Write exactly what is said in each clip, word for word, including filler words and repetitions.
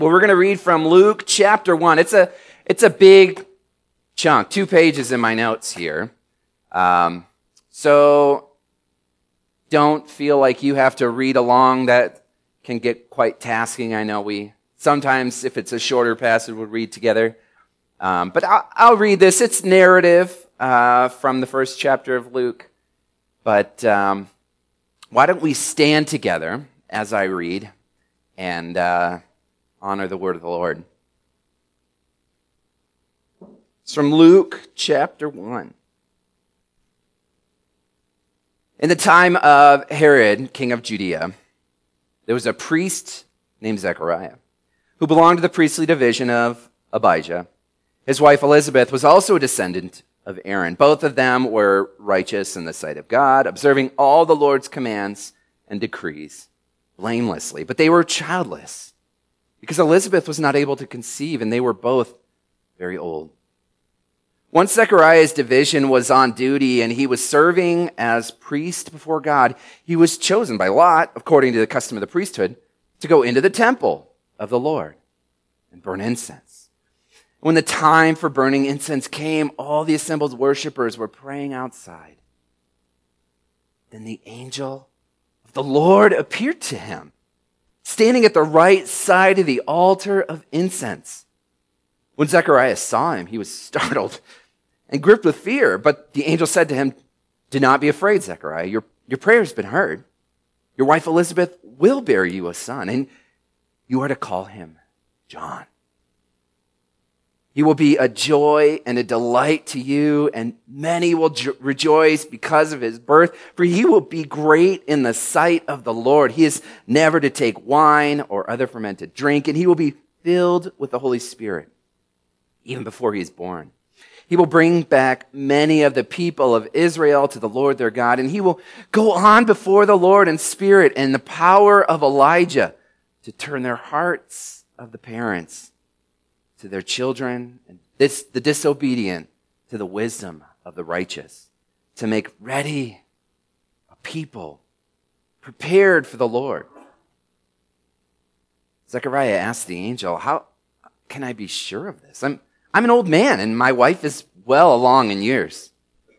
Well, we're going to read from Luke chapter one. It's a it's a big chunk, two pages in my notes here. Um, so don't feel like you have to read along. That can get quite tasking. I know we sometimes, if it's a shorter passage, we'll read together. Um, but I'll, I'll read this. It's narrative uh, from the first chapter of Luke. But um, why don't we stand together as I read and uh, honor the word of the Lord. It's from Luke chapter one. In the time of Herod, king of Judea, there was a priest named Zechariah who belonged to the priestly division of Abijah. His wife Elizabeth was also a descendant of Aaron. Both of them were righteous in the sight of God, observing all the Lord's commands and decrees blamelessly. But they were childless because Elizabeth was not able to conceive, and they were both very old. Once Zechariah's division was on duty and he was serving as priest before God, he was chosen by Lot, according to the custom of the priesthood, to go into the temple of the Lord and burn incense. When the time for burning incense came, all the assembled worshipers were praying outside. Then the angel of the Lord appeared to him, standing at the right side of the altar of incense. When Zechariah saw him, he was startled and gripped with fear. But the angel said to him, "Do not be afraid, Zechariah. Your, your prayer has been heard. Your wife Elizabeth will bear you a son, and you are to call him John. He will be a joy and a delight to you, and many will jo- rejoice because of his birth, for he will be great in the sight of the Lord. He is never to take wine or other fermented drink, and he will be filled with the Holy Spirit even before he is born. He will bring back many of the people of Israel to the Lord their God, and he will go on before the Lord in spirit and the power of Elijah to turn their hearts of the parents to their children, and this, the disobedient to the wisdom of the righteous, to make ready a people prepared for the Lord." Zechariah asked the angel, "How can I be sure of this? I'm, I'm an old man, and my wife is well along in years."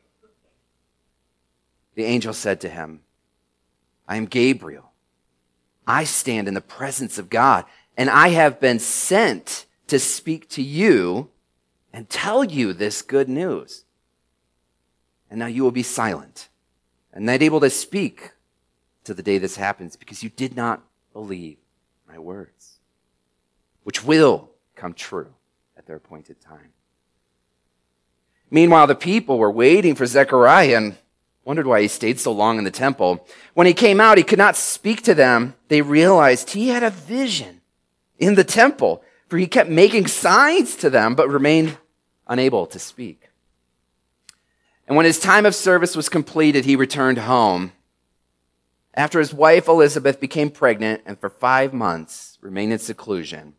The angel said to him, "I am Gabriel. I stand in the presence of God, and I have been sent to speak to you and tell you this good news. And now you will be silent and not able to speak to the day this happens, because you did not believe my words, which will come true at their appointed time." Meanwhile, the people were waiting for Zechariah and wondered why he stayed so long in the temple. When he came out, he could not speak to them. They realized he had a vision in the temple, for he kept making signs to them, but remained unable to speak. And when his time of service was completed, he returned home. After his wife Elizabeth became pregnant and for five months remained in seclusion,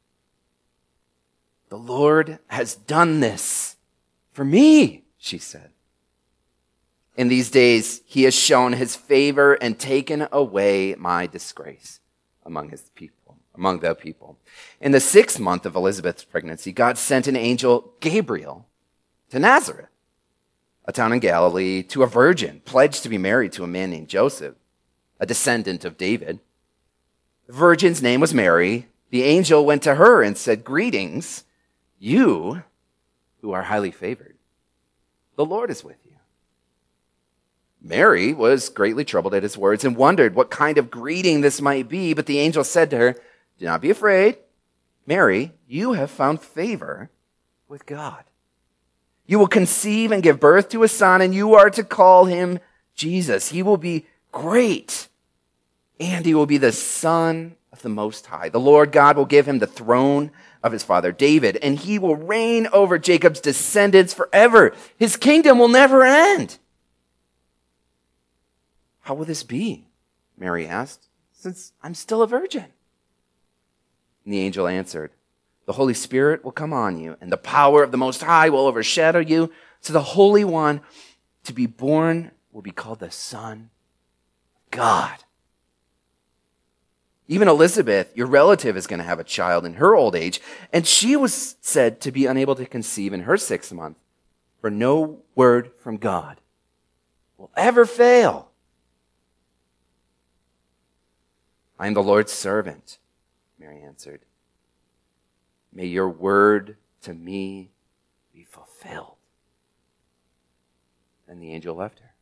"The Lord has done this for me," she said. "In these days he has shown his favor and taken away my disgrace among his people, among the people." In the sixth month of Elizabeth's pregnancy, God sent an angel, Gabriel, to Nazareth, a town in Galilee, to a virgin pledged to be married to a man named Joseph, a descendant of David. The virgin's name was Mary. The angel went to her and said, "Greetings, you who are highly favored. The Lord is with you." Mary was greatly troubled at his words and wondered what kind of greeting this might be. But the angel said to her, "Do not be afraid, Mary, you have found favor with God. You will conceive and give birth to a son, and you are to call him Jesus. He will be great, and he will be the Son of the Most High. The Lord God will give him the throne of his father David, and he will reign over Jacob's descendants forever. His kingdom will never end." "How will this be?" Mary asked, "since I'm still a virgin?" And the angel answered, "The Holy Spirit will come on you, and the power of the Most High will overshadow you. So the Holy One to be born will be called the Son of God. Even Elizabeth, your relative, is going to have a child in her old age, and she was said to be unable to conceive in her sixth month, for no word from God will ever fail. I am the Lord's servant, Mary answered. May your word to me be fulfilled. Then the angel left her.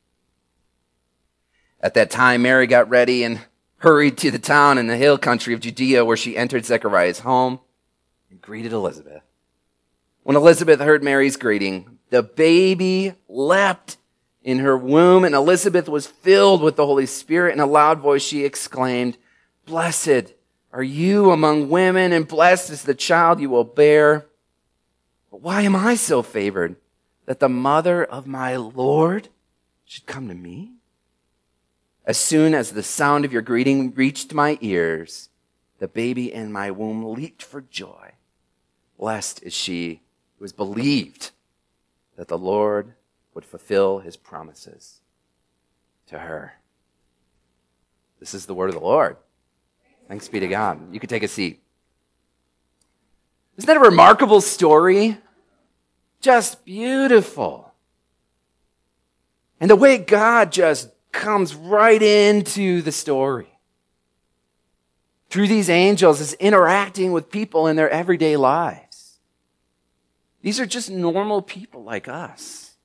At that time, Mary got ready and hurried to the town in the hill country of Judea, where she entered Zechariah's home and greeted Elizabeth. When Elizabeth heard Mary's greeting, the baby leapt in her womb, and Elizabeth was filled with the Holy Spirit. In a loud voice she exclaimed, "Blessed are you among women, and blessed is the child you will bear. But why am I so favored that the mother of my Lord should come to me? As soon as the sound of your greeting reached my ears, the baby in my womb leaped for joy. Blessed is she who has believed that the Lord would fulfill his promises to her." This is the word of the Lord. Thanks be to God. You can take a seat. Isn't that a remarkable story? Just beautiful. And the way God just comes right into the story. Through these angels is interacting with people in their everyday lives. These are just normal people like us.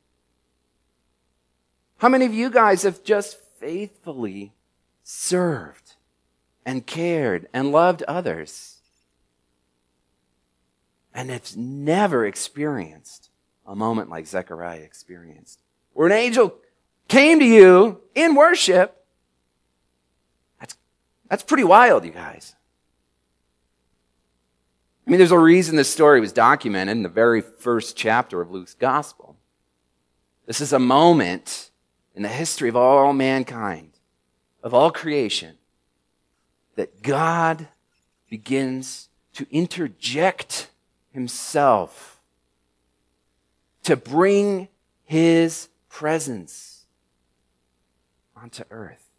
How many of you guys have just faithfully served and cared and loved others and have never experienced a moment like Zechariah experienced, where an angel came to you in worship? That's, that's pretty wild, you guys. I mean, there's a reason this story was documented in the very first chapter of Luke's gospel. This is a moment in the history of all mankind, of all creation, that God begins to interject himself to bring his presence onto earth,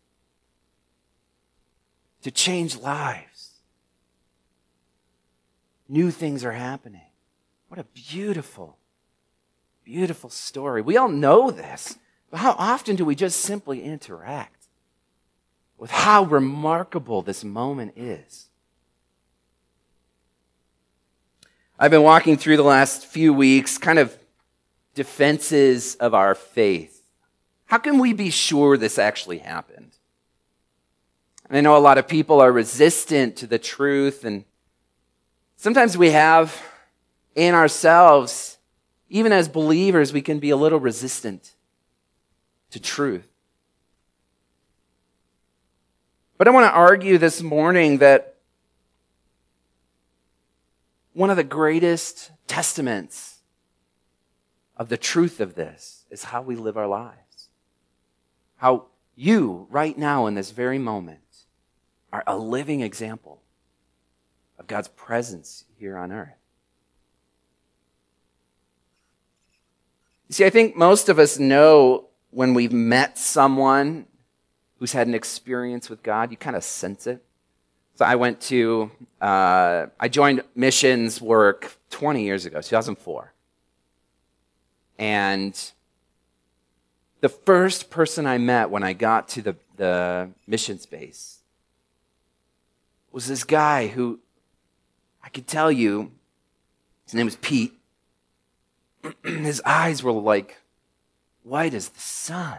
to change lives. New things are happening. What a beautiful, beautiful story. We all know this, but how often do we just simply interact with how remarkable this moment is? I've been walking through the last few weeks kind of defenses of our faith. How can we be sure this actually happened? And I know a lot of people are resistant to the truth, and sometimes we have in ourselves, even as believers, we can be a little resistant to truth. But I want to argue this morning that one of the greatest testaments of the truth of this is how we live our lives. How you, right now in this very moment, are a living example of God's presence here on earth. You see, I think most of us know when we've met someone who's had an experience with God, you kind of sense it. So I went to, uh, I joined missions work twenty years ago, two thousand four. And the first person I met when I got to the, the mission space was this guy who, I could tell you, his name was Pete. His eyes were like white as the sun.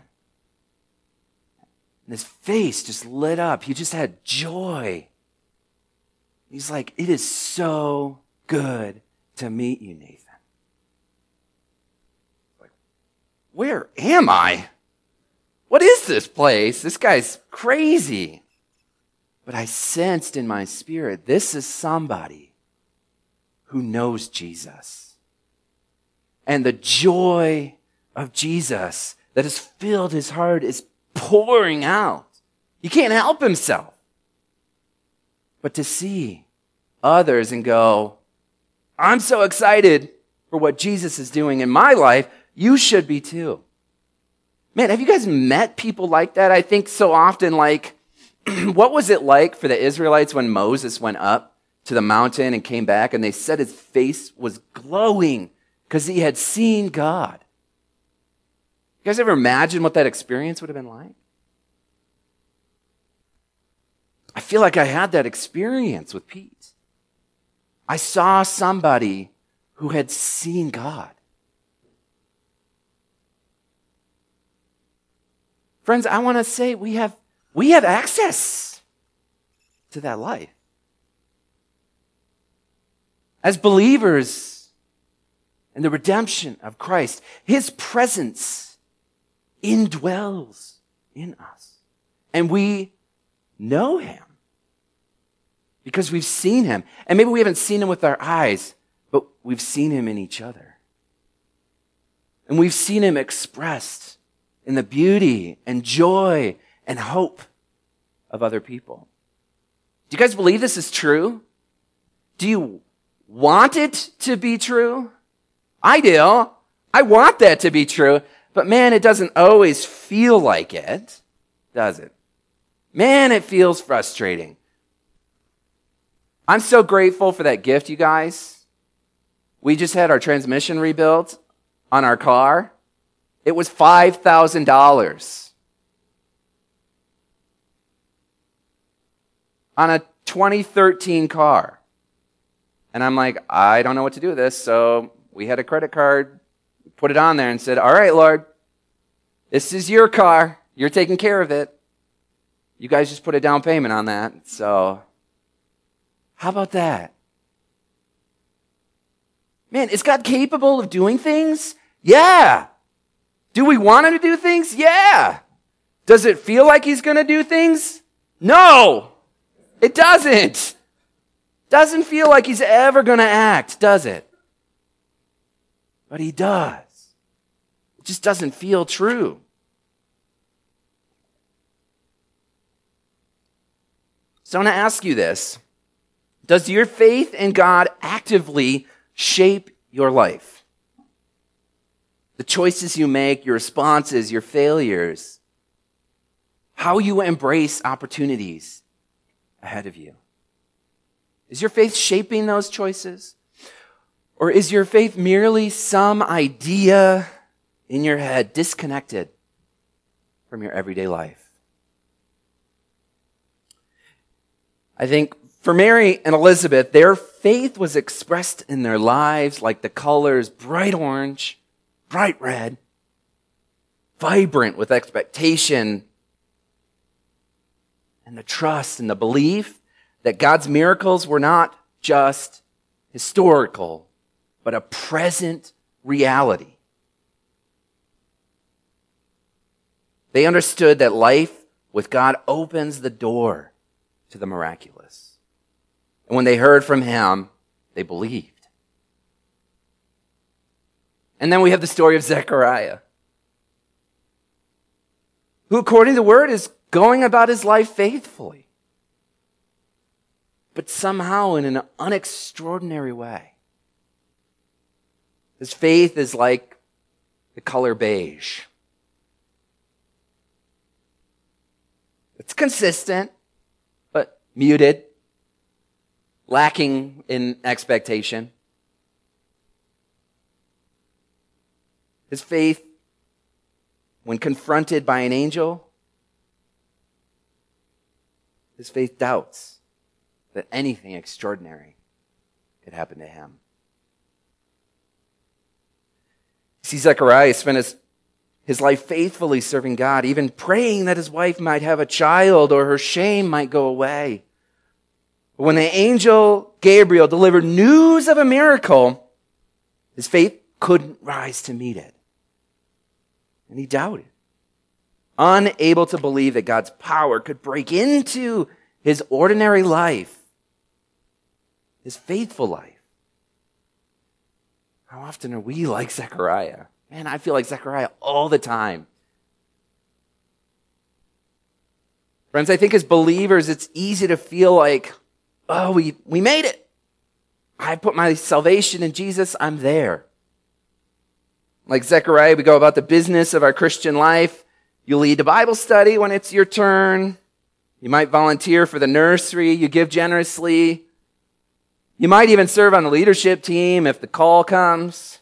And his face just lit up. He just had joy. He's like, "It is so good to meet you, Nathan." Like, where am I? What is this place? This guy's crazy. But I sensed in my spirit, this is somebody who knows Jesus. And the joy of Jesus that has filled his heart is pouring out. He can't help himself but to see others and go, "I'm so excited for what Jesus is doing in my life. You should be too." Man, have you guys met people like that? I think so often, like, What was it like for the Israelites when Moses went up to the mountain and came back, and they said his face was glowing because he had seen God? You guys ever imagine what that experience would have been like? I feel like I had that experience with Pete. I saw somebody who had seen God. Friends, I want to say we have we have access to that life. As believers in the redemption of Christ, his presence indwells in us. And we know him because we've seen him. And maybe we haven't seen him with our eyes, but we've seen him in each other. And we've seen him expressed in the beauty and joy and hope of other people. Do you guys believe this is true? Do you want it to be true? I do. I want that to be true. But man, it doesn't always feel like it, does it? Man, it feels frustrating. I'm so grateful for that gift, you guys. We just had our transmission rebuilt on our car. It was five thousand dollars. On a twenty thirteen car. And I'm like, I don't know what to do with this. So we had a credit card, put it on there and said, all right, Lord, this is your car. You're taking care of it. You guys just put a down payment on that. So how about that? Man, is God capable of doing things? Yeah. Do we want him to do things? Yeah. Does it feel like he's going to do things? No. It doesn't. Doesn't feel like he's ever going to act, does it? But he does. It just doesn't feel true. So I want to ask you this. Does your faith in God actively shape your life? The choices you make, your responses, your failures, how you embrace opportunities ahead of you. Is your faith shaping those choices? Or is your faith merely some idea in your head disconnected from your everyday life? I think for Mary and Elizabeth, their faith was expressed in their lives like the colors bright orange, bright red, vibrant with expectation, and the trust and the belief that God's miracles were not just historical, but a present reality. They understood that life with God opens the door to the miraculous. And when they heard from him, they believed. And then we have the story of Zechariah, who, according to the word, is going about his life faithfully, but somehow in an unextraordinary way. His faith is like the color beige. It's consistent, but muted, lacking in expectation. His faith, when confronted by an angel, his faith doubts that anything extraordinary could happen to him. See, Zechariah spent his, his life faithfully serving God, even praying that his wife might have a child or her shame might go away. But when the angel Gabriel delivered news of a miracle, his faith couldn't rise to meet it. And he doubted, unable to believe that God's power could break into his ordinary life, his faithful life. How often are we like Zechariah? Man, I feel like Zechariah all the time. Friends, I think as believers, it's easy to feel like, oh, we, we made it. I put my salvation in Jesus. I'm there. Like Zechariah, we go about the business of our Christian life. You lead a Bible study when it's your turn. You might volunteer for the nursery. You give generously. You might even serve on the leadership team if the call comes.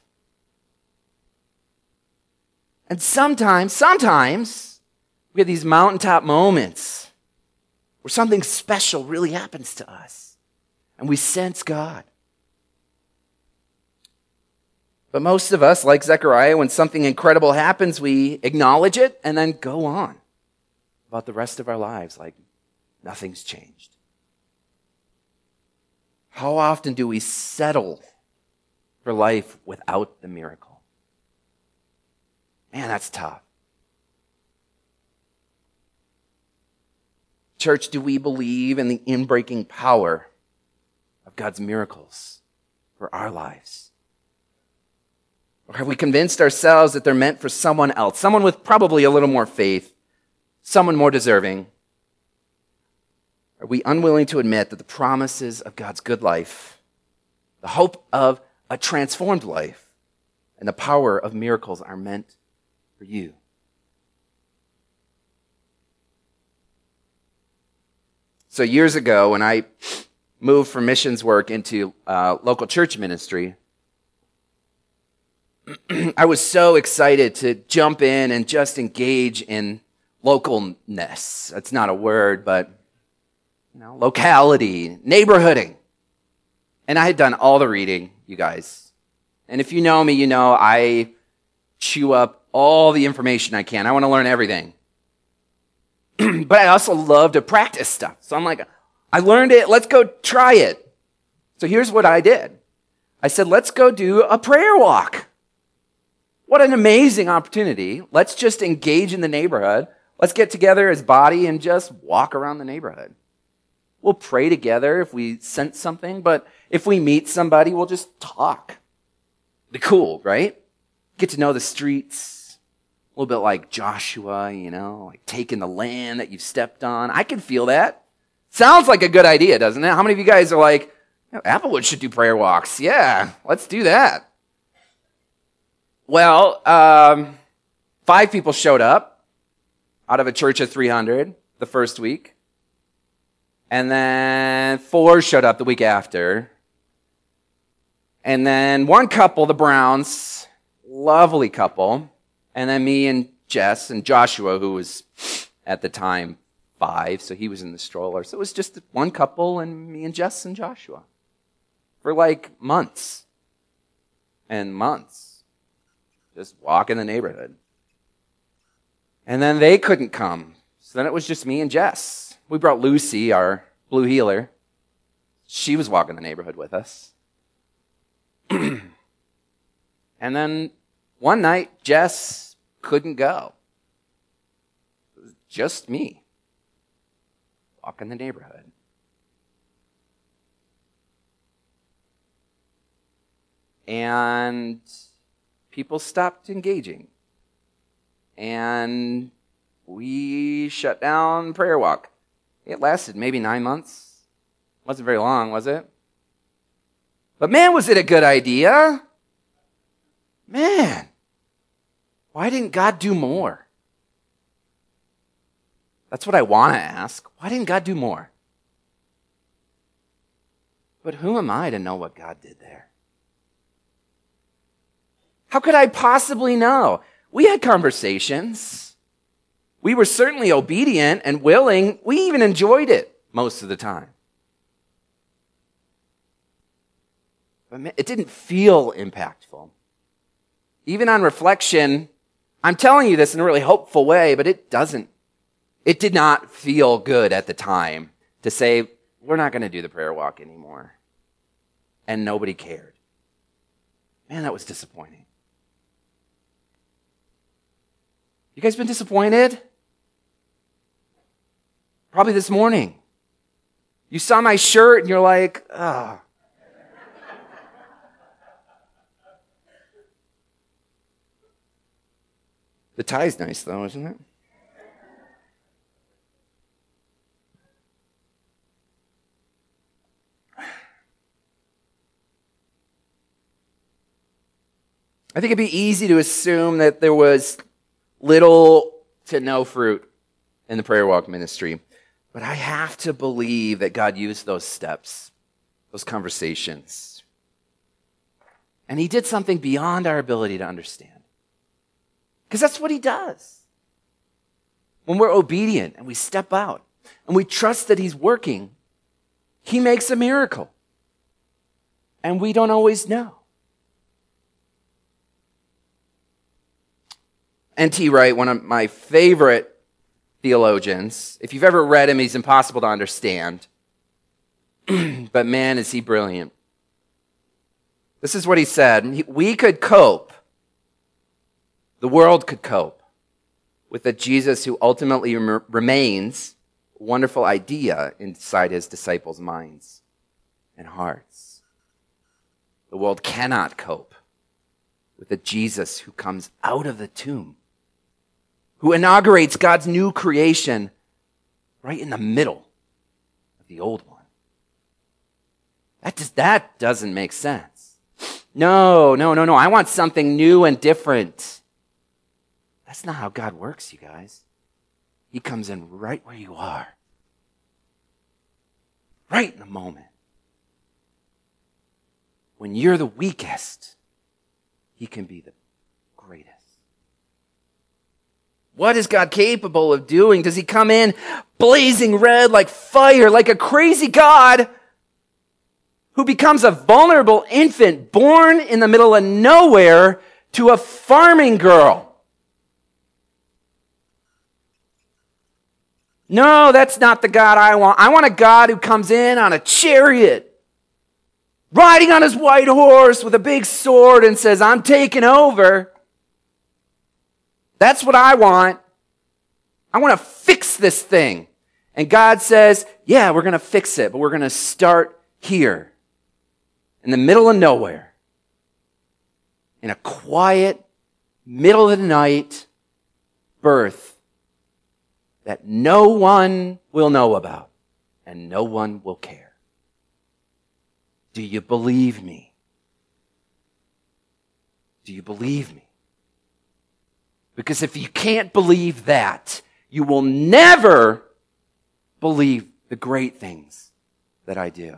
And sometimes, sometimes, we have these mountaintop moments where something special really happens to us, and we sense God. But most of us, like Zechariah, when something incredible happens, we acknowledge it and then go on about the rest of our lives like nothing's changed. How often do we settle for life without the miracle? Man, that's tough. Church, do we believe in the inbreaking power of God's miracles for our lives? Or have we convinced ourselves that they're meant for someone else, someone with probably a little more faith, someone more deserving? Are we unwilling to admit that the promises of God's good life, the hope of a transformed life, and the power of miracles are meant for you? So years ago, when I moved from missions work into uh, local church ministry, I was so excited to jump in and just engage in localness. That's not a word, but you know, locality, neighborhooding. And I had done all the reading, you guys. And if you know me, you know I chew up all the information I can. I want to learn everything. But I also love to practice stuff. So I'm like, I learned it. Let's go try it. So here's what I did. I said, let's go do a prayer walk. What an amazing opportunity. Let's just engage in the neighborhood. Let's get together as body and just walk around the neighborhood. We'll pray together if we sense something, but if we meet somebody, we'll just talk. Be cool, right? Get to know the streets. A little bit like Joshua, you know, like taking the land that you've stepped on. I can feel that. Sounds like a good idea, doesn't it? How many of you guys are like, Applewood should do prayer walks? Yeah, let's do that. Well, um, five people showed up out of a church of three hundred the first week. And then four showed up the week after. And then one couple, the Browns, lovely couple. And then me and Jess and Joshua, who was at the time five, so he was in the stroller. So it was just one couple and me and Jess and Joshua for like months and months. Just walk in the neighborhood. And then they couldn't come. So then it was just me and Jess. We brought Lucy, our blue healer. She was walking the neighborhood with us. And then one night, Jess couldn't go. It was just me walking the neighborhood. And people stopped engaging. And we shut down prayer walk. It lasted maybe nine months. Wasn't very long, was it? But man, was it a good idea? Man, why didn't God do more? That's what I want to ask. Why didn't God do more? But who am I to know what God did there? How could I possibly know? We had conversations. We were certainly obedient and willing. We even enjoyed it most of the time. But it didn't feel impactful. Even on reflection, I'm telling you this in a really hopeful way, but it doesn't. It did not feel good at the time to say, we're not going to do the prayer walk anymore. And nobody cared. Man, that was disappointing. You guys been disappointed? Probably this morning. You saw my shirt and you're like, ah. Oh. The tie's nice though, isn't it? I think it'd be easy to assume that there was little to no fruit in the prayer walk ministry. But I have to believe that God used those steps, those conversations. And he did something beyond our ability to understand. Because that's what he does. When we're obedient and we step out and we trust that he's working, he makes a miracle. And we don't always know. N T Wright, one of my favorite theologians, if you've ever read him, he's impossible to understand. But man, is he brilliant. This is what he said. We could cope, the world could cope, with a Jesus who ultimately rem- remains a wonderful idea inside his disciples' minds and hearts. The world cannot cope with a Jesus who comes out of the tomb, who inaugurates God's new creation right in the middle of the old one. That, just, that doesn't make sense. No, no, no, no. I want something new and different. That's not how God works, you guys. He comes in right where you are. Right in the moment. When you're the weakest, he can be the greatest. What is God capable of doing? Does he come in blazing red like fire, like a crazy God who becomes a vulnerable infant born in the middle of nowhere to a farming girl? No, that's not the God I want. I want a God who comes in on a chariot, riding on his white horse with a big sword and says, I'm taking over. That's what I want. I want to fix this thing. And God says, yeah, we're going to fix it, but we're going to start here in the middle of nowhere, in a quiet, middle of the night birth that no one will know about and no one will care. Do you believe me? Do you believe me? Because if you can't believe that, you will never believe the great things that I do.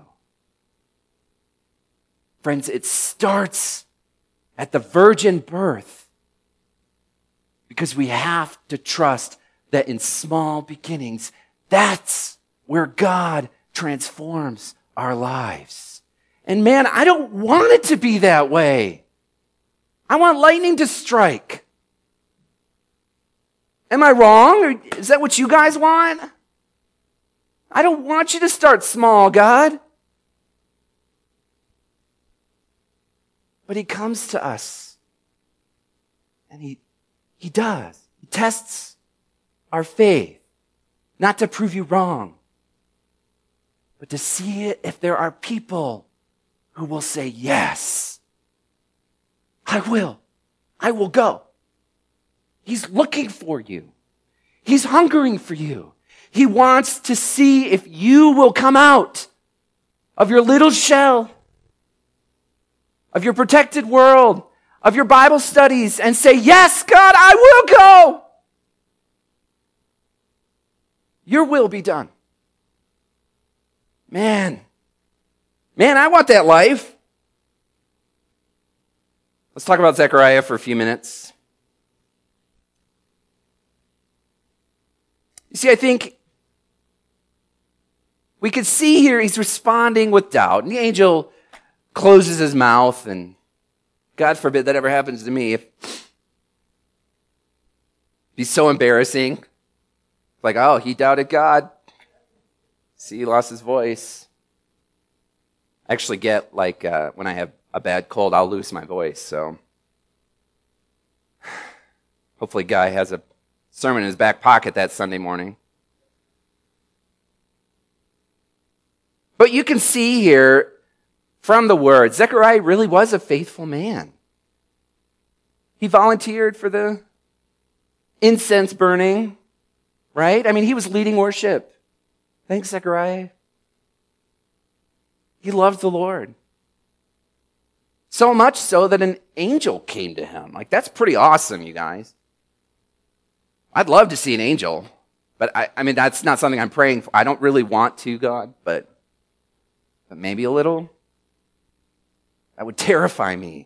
Friends, it starts at the virgin birth because we have to trust that in small beginnings, that's where God transforms our lives. And man, I don't want it to be that way. I want lightning to strike. Am I wrong? Or is that what you guys want? I don't want you to start small, God. But he comes to us. And he, he does. He tests our faith. Not to prove you wrong. But to see if there are people who will say, yes, I will. I will go. He's looking for you. He's hungering for you. He wants to see if you will come out of your little shell, of your protected world, of your Bible studies, and say, yes, God, I will go. Your will be done. Man, man, I want that life. Let's talk about Zechariah for a few minutes. You see, I think we could see here he's responding with doubt. And the angel closes his mouth, and God forbid that ever happens to me. If it'd be so embarrassing. Like, oh, he doubted God. See, he lost his voice. I actually get, like, uh, when I have a bad cold, I'll lose my voice. So hopefully Guy has a sermon in his back pocket that Sunday morning. But you can see here from the word, Zechariah really was a faithful man. He volunteered for the incense burning, right? I mean, he was leading worship. Thanks, Zechariah. He loved the Lord. So much so that an angel came to him. Like, that's pretty awesome, you guys. I'd love to see an angel, But I, I mean, that's not something I'm praying for. I don't really want to, God, but, but maybe a little. That would terrify me.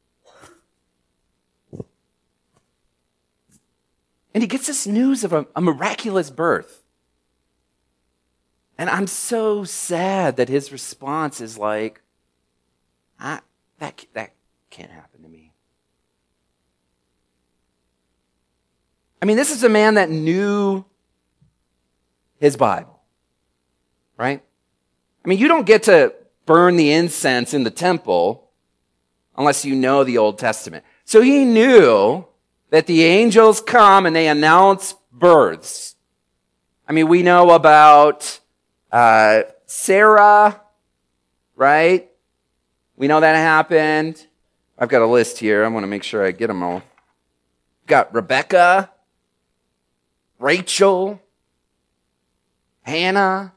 And he gets this news of a, a miraculous birth. And I'm so sad that his response is like, I, that, that can't happen to me. I mean, this is a man that knew his Bible, right? I mean, you don't get to burn the incense in the temple unless you know the Old Testament. So he knew that the angels come and they announce births. I mean, we know about uh, Sarah, right? We know that happened. I've got a list here. I want to make sure I get them all. Got Rebecca, Rachel, Hannah,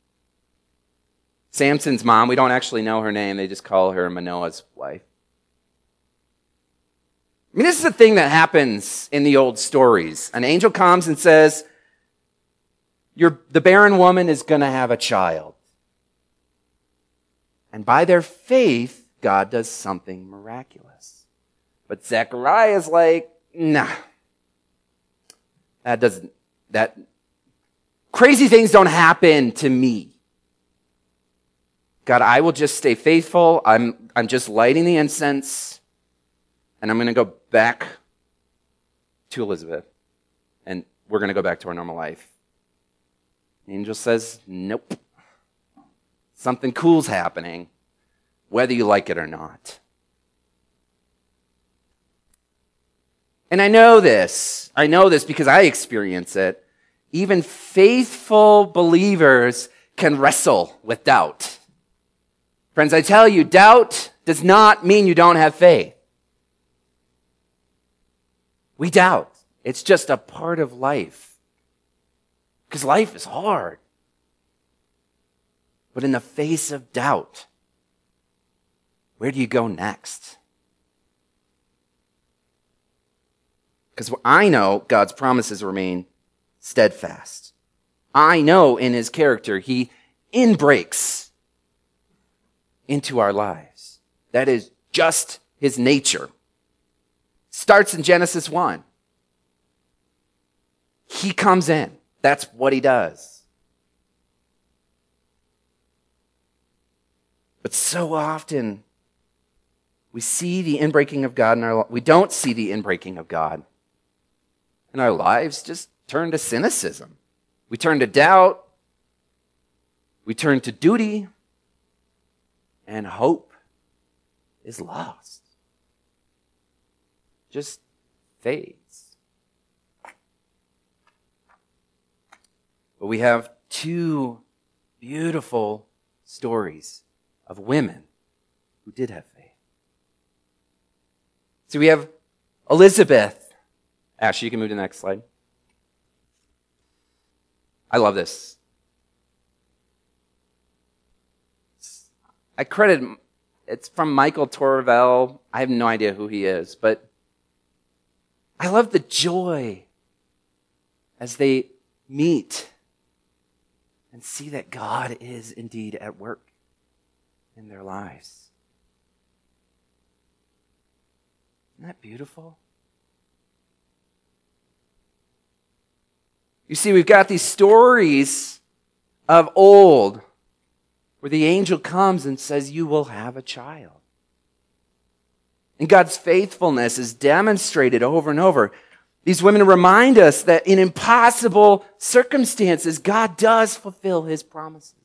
Samson's mom. We don't actually know her name. They just call her Manoah's wife. I mean, this is the thing that happens in the old stories. An angel comes and says, You're, the barren woman is going to have a child. And by their faith, God does something miraculous. But Zechariah is like, nah. That doesn't, that, crazy things don't happen to me. God, I will just stay faithful. I'm, I'm just lighting the incense. And I'm going to go back to Elizabeth. And we're going to go back to our normal life. The angel says, nope. Something cool's happening, whether you like it or not. And I know this. I know this because I experience it. Even faithful believers can wrestle with doubt. Friends, I tell you, doubt does not mean you don't have faith. We doubt. It's just a part of life. Because life is hard. But in the face of doubt, where do you go next? Because I know God's promises remain steadfast. I know in his character he inbreaks into our lives. That is just his nature. Starts in Genesis one. He comes in. That's what he does. But so often, we see the inbreaking of God in our lives. We don't see the inbreaking of God. And our lives just turn to cynicism. We turn to doubt. We turn to duty. And hope is lost. Just fades. But we have two beautiful stories of women who did have faith. So we have Elizabeth. Ashley, you can move to the next slide. I love this. I credit, it's from Michael Torvell. I have no idea who he is, but I love the joy as they meet and see that God is indeed at work in their lives. Isn't that beautiful? You see, we've got these stories of old where the angel comes and says, you will have a child. And God's faithfulness is demonstrated over and over. These women remind us that in impossible circumstances, God does fulfill his promises.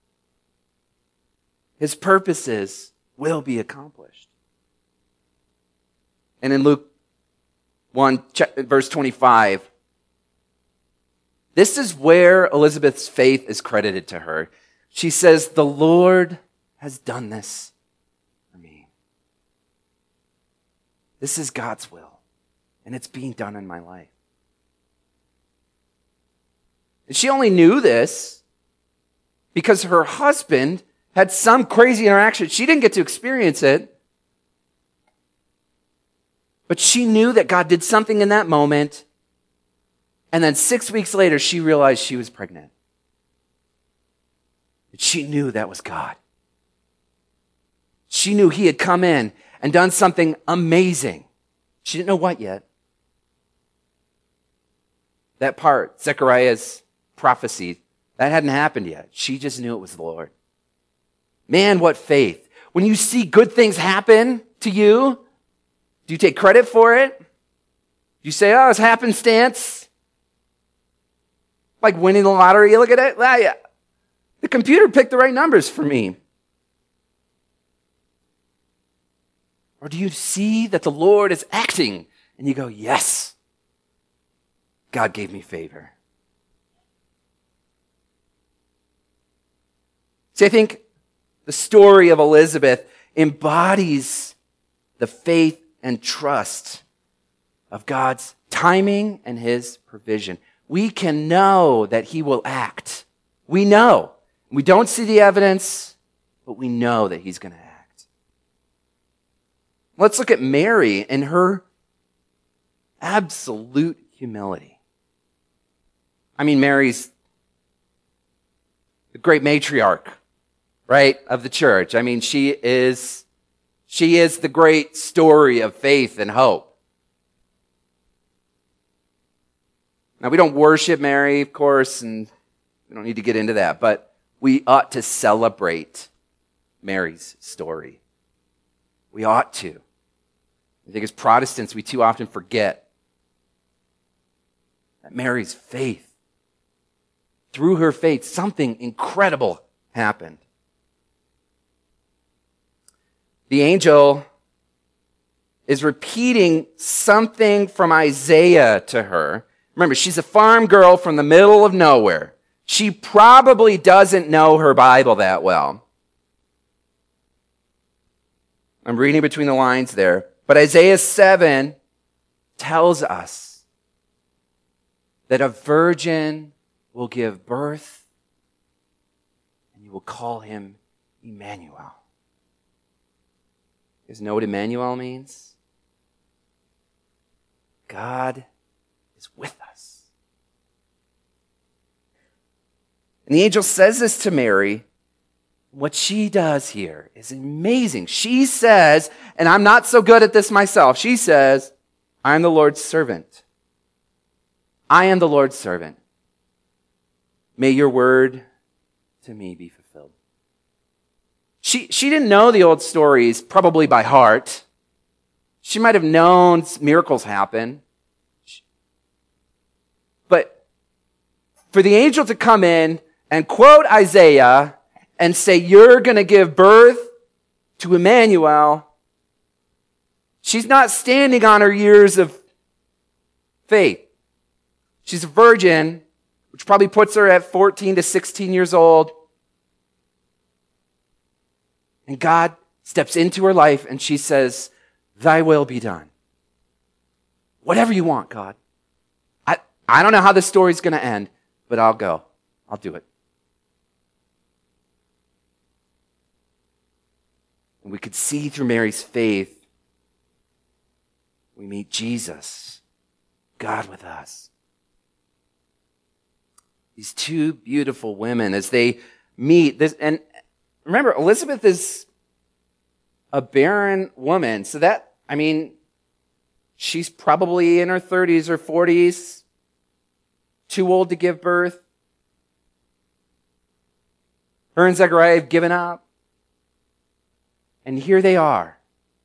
His purposes will be accomplished. And in Luke one, verse twenty-five, this is where Elizabeth's faith is credited to her. She says, the Lord has done this for me. This is God's will, and it's being done in my life. And she only knew this because her husband had some crazy interaction. She didn't get to experience it, but she knew that God did something in that moment And then six weeks later, she realized she was pregnant. And she knew that was God. She knew he had come in and done something amazing. She didn't know what yet. That part, Zechariah's prophecy, that hadn't happened yet. She just knew it was the Lord. Man, what faith. When you see good things happen to you, do you take credit for it? Do you say, oh, it's happenstance? Like winning the lottery, you look at it, ah, yeah. The computer picked the right numbers for me. Or do you see that the Lord is acting and you go, yes, God gave me favor. See, I think the story of Elizabeth embodies the faith and trust of God's timing and his provision. We can know that he will act. We know. We don't see the evidence, but we know that he's going to act. Let's look at Mary and her absolute humility. I mean, Mary's the great matriarch, right, of the church. I mean, she is, she is the great story of faith and hope. Now, we don't worship Mary, of course, and we don't need to get into that, but we ought to celebrate Mary's story. We ought to. I think as Protestants, we too often forget that Mary's faith, through her faith, something incredible happened. The angel is repeating something from Isaiah to her. Remember, she's a farm girl from the middle of nowhere. She probably doesn't know her Bible that well. I'm reading between the lines there. But Isaiah seven tells us that a virgin will give birth and you will call him Emmanuel. You guys know what Emmanuel means? God is with us. And the angel says this to Mary. What she does here is amazing. She says, and I'm not so good at this myself, she says, I am the Lord's servant. I am the Lord's servant. May your word to me be fulfilled. She, she didn't know the old stories probably by heart. She might have known miracles happen. But for the angel to come in and quote Isaiah and say, you're going to give birth to Emmanuel, she's not standing on her years of faith. She's a virgin, which probably puts her at fourteen to sixteen years old. And God steps into her life and she says, thy will be done. Whatever you want, God. I, I don't know how this story's going to end, but I'll go. I'll do it. And we could see through Mary's faith, we meet Jesus, God with us. These two beautiful women as they meet. This, and remember, Elizabeth is a barren woman. So that, I mean, she's probably in her thirties or forties, too old to give birth. Her and Zechariah have given up. And here they are.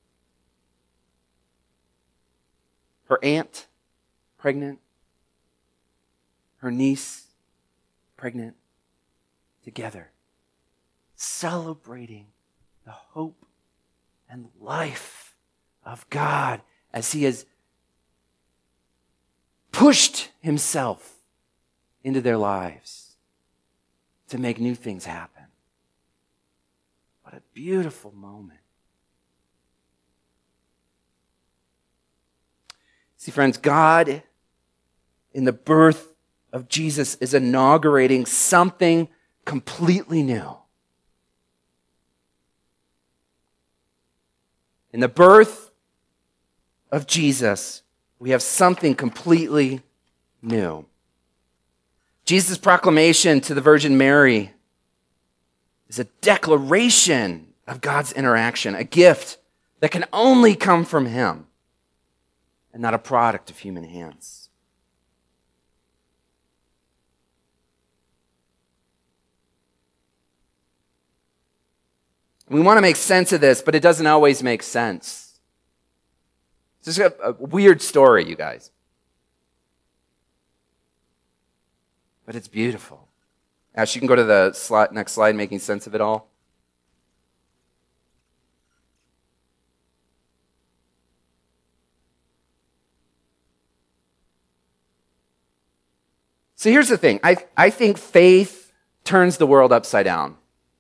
Her aunt, pregnant. Her niece, pregnant. Together. Celebrating the hope and life of God as he has pushed himself into their lives to make new things happen. What a beautiful moment. See, friends, God, in the birth of Jesus, is inaugurating something completely new. In the birth of Jesus, we have something completely new. Jesus' proclamation to the Virgin Mary is a declaration of God's interaction, a gift that can only come from him and not a product of human hands. We want to make sense of this, but it doesn't always make sense. It's just a, a weird story, you guys. But it's beautiful. Ash, you can go to the slide, next slide, making sense of it all. So here's the thing. I, I think faith turns the world upside down.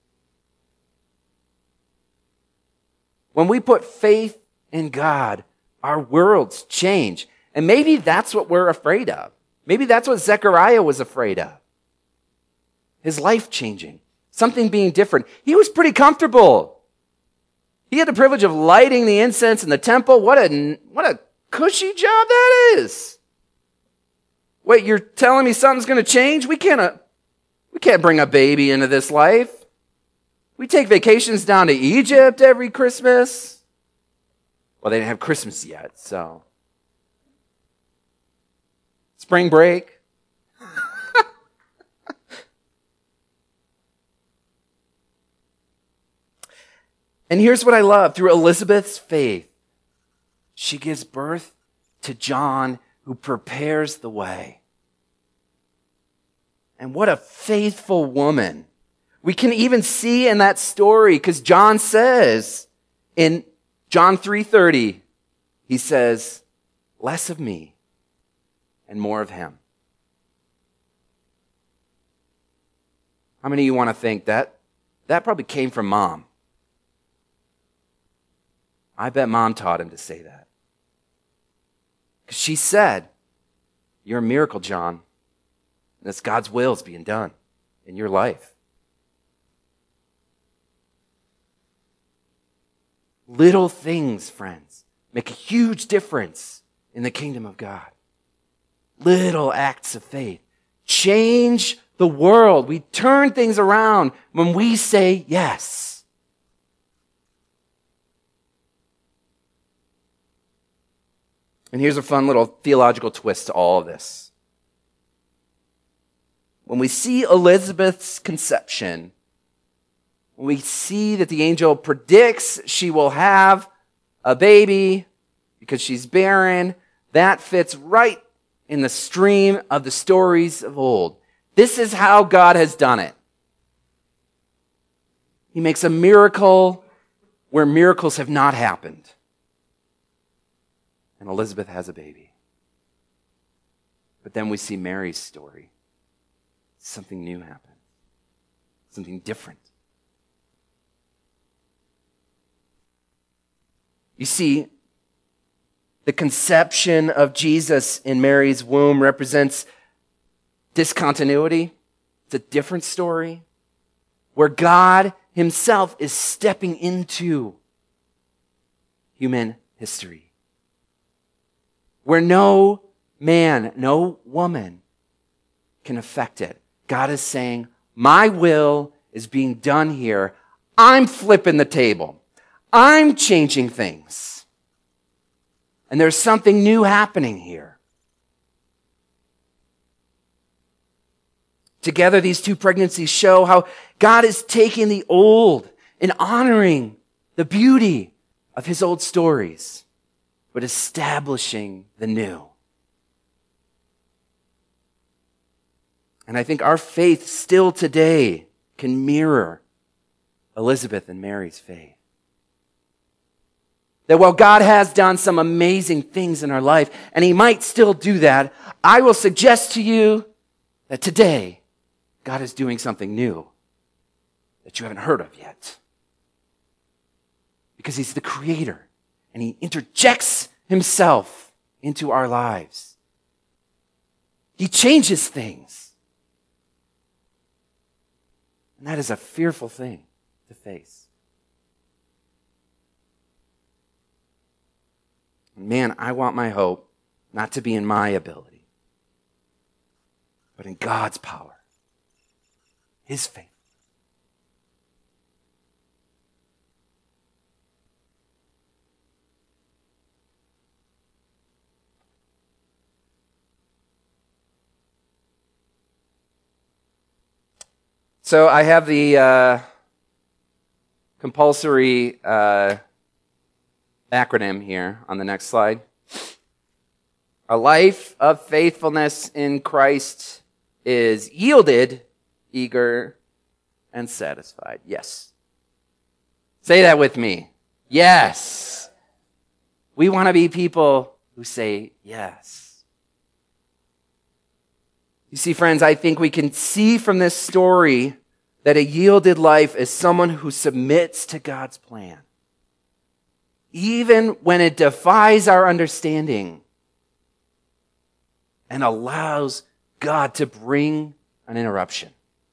When we put faith in God, our worlds change. And maybe that's what we're afraid of. Maybe that's what Zechariah was afraid of. His life changing. Something being different. He was pretty comfortable. He had the privilege of lighting the incense in the temple. What a, what a cushy job that is. Wait, you're telling me something's going to change? We can't, uh, we can't bring a baby into this life. We take vacations down to Egypt every Christmas. Well, they didn't have Christmas yet, so. Spring break. And here's what I love. Through Elizabeth's faith, she gives birth to John, who prepares the way. And what a faithful woman. We can even see in that story, because John says in John three thirty, he says, less of me and more of him. How many of you want to think that that probably came from mom? I bet mom taught him to say that. Because she said, you're a miracle, John. And it's God's will is being done in your life. Little things, friends, make a huge difference in the kingdom of God. Little acts of faith change the world. We turn things around when we say yes. And here's a fun little theological twist to all of this. When we see Elizabeth's conception, when we see that the angel predicts she will have a baby because she's barren, that fits right in the stream of the stories of old. This is how God has done it. He makes a miracle where miracles have not happened. And Elizabeth has a baby. But then we see Mary's story. Something new happened. Something different. You see, the conception of Jesus in Mary's womb represents discontinuity. It's a different story where God himself is stepping into human history. Where no man, no woman can affect it. God is saying, my will is being done here. I'm flipping the table. I'm changing things. And there's something new happening here. Together, these two pregnancies show how God is taking the old and honoring the beauty of his old stories, but establishing the new. And I think our faith still today can mirror Elizabeth and Mary's faith. That while God has done some amazing things in our life, and he might still do that, I will suggest to you that today, God is doing something new that you haven't heard of yet. Because he's the creator, and he interjects himself into our lives. He changes things. And that is a fearful thing to face. Man, I want my hope not to be in my ability, but in God's power, his faith. So I have the uh, compulsory uh, acronym here on the next slide. A life of faithfulness in Christ is yielded, eager, and satisfied. Yes. Say that with me. Yes. We want to be people who say yes. You see, friends, I think we can see from this story that a yielded life is someone who submits to God's plan, even when it defies our understanding, and allows God to bring an interruption.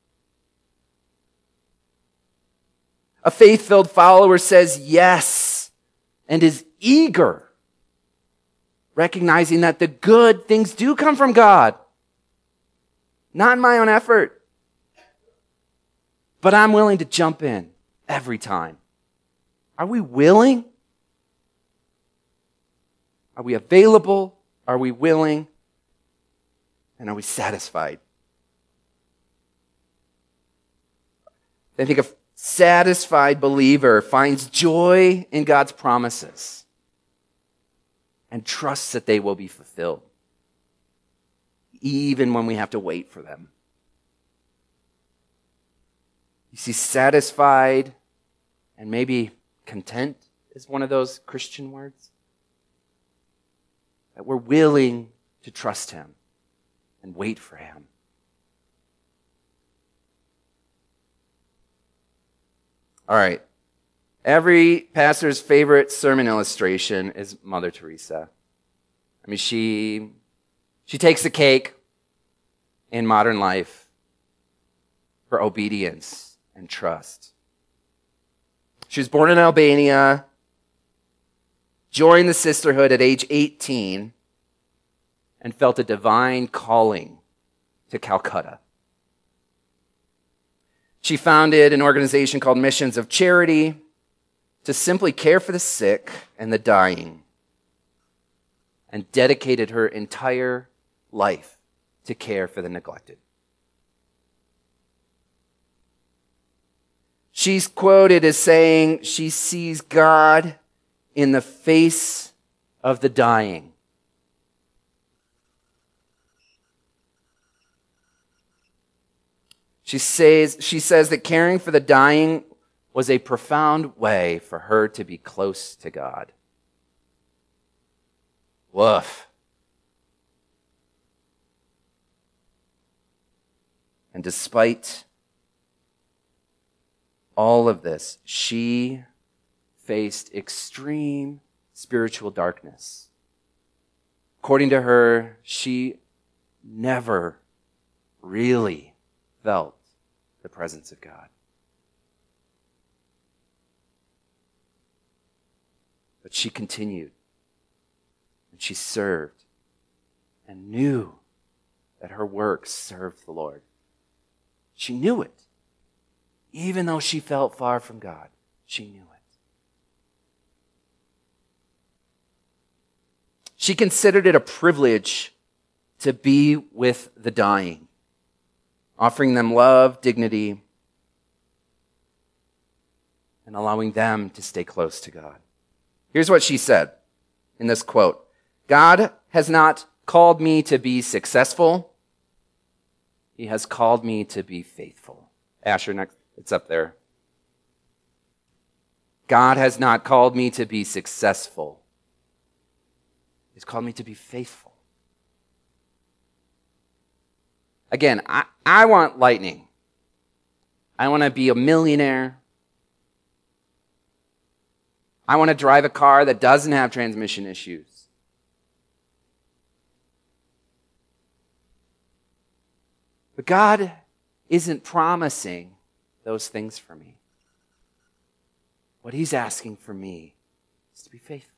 A faith-filled follower says yes and is eager, recognizing that the good things do come from God, not in my own effort. But I'm willing to jump in every time. Are we willing? Are we available? Are we willing? And are we satisfied? I think a satisfied believer finds joy in God's promises and trusts that they will be fulfilled, even when we have to wait for them. You see, satisfied and maybe content is one of those Christian words. That we're willing to trust him and wait for him. All right. Every pastor's favorite sermon illustration is Mother Teresa. I mean, she, she takes the cake in modern life for obedience and trust. She was born in Albania, joined the sisterhood at age eighteen, and felt a divine calling to Calcutta. She founded an organization called Missions of Charity to simply care for the sick and the dying, and dedicated her entire life to care for the neglected. She's quoted as saying she sees God in the face of the dying. She says, she says that caring for the dying was a profound way for her to be close to God. Woof. And despite all of this, she faced extreme spiritual darkness. According to her, she never really felt the presence of God. But she continued, and she served, and knew that her works served the Lord. She knew it. Even though she felt far from God, she knew it. She considered it a privilege to be with the dying, offering them love, dignity, and allowing them to stay close to God. Here's what she said in this quote. God has not called me to be successful. He has called me to be faithful. Asher, next. It's up there. God has not called me to be successful. He's called me to be faithful. Again, I, I want lightning. I want to be a millionaire. I want to drive a car that doesn't have transmission issues. But God isn't promising those things for me. What he's asking for me is to be faithful.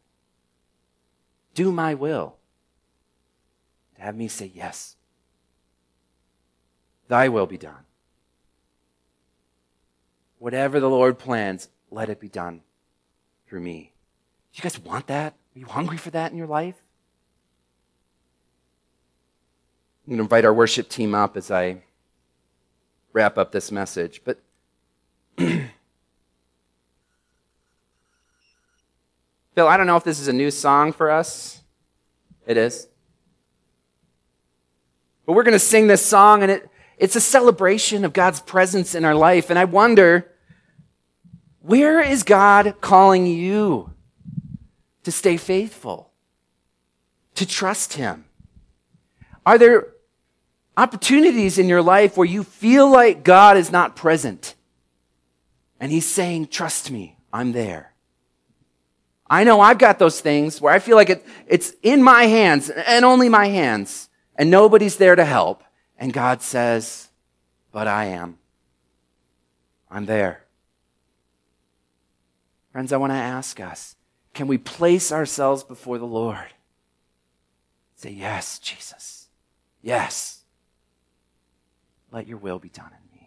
Do my will. To have me say yes. thy will be done. Whatever the Lord plans, let it be done through me. Do you guys want that? Are you hungry for that in your life? I'm going to invite our worship team up as I wrap up this message. But Phil, I don't know if this is a new song for us. It is. But we're going to sing this song, and it, it's a celebration of God's presence in our life. And I wonder, where is God calling you to stay faithful, to trust Him? Are there opportunities in your life where you feel like God is not present? And He's saying, trust me, I'm there. I know I've got those things where I feel like it, it's in my hands and only my hands, and nobody's there to help. And God says, but I am. I'm there. Friends, I want to ask us, can we place ourselves before the Lord? Say, yes, Jesus. Yes. Let your will be done in me.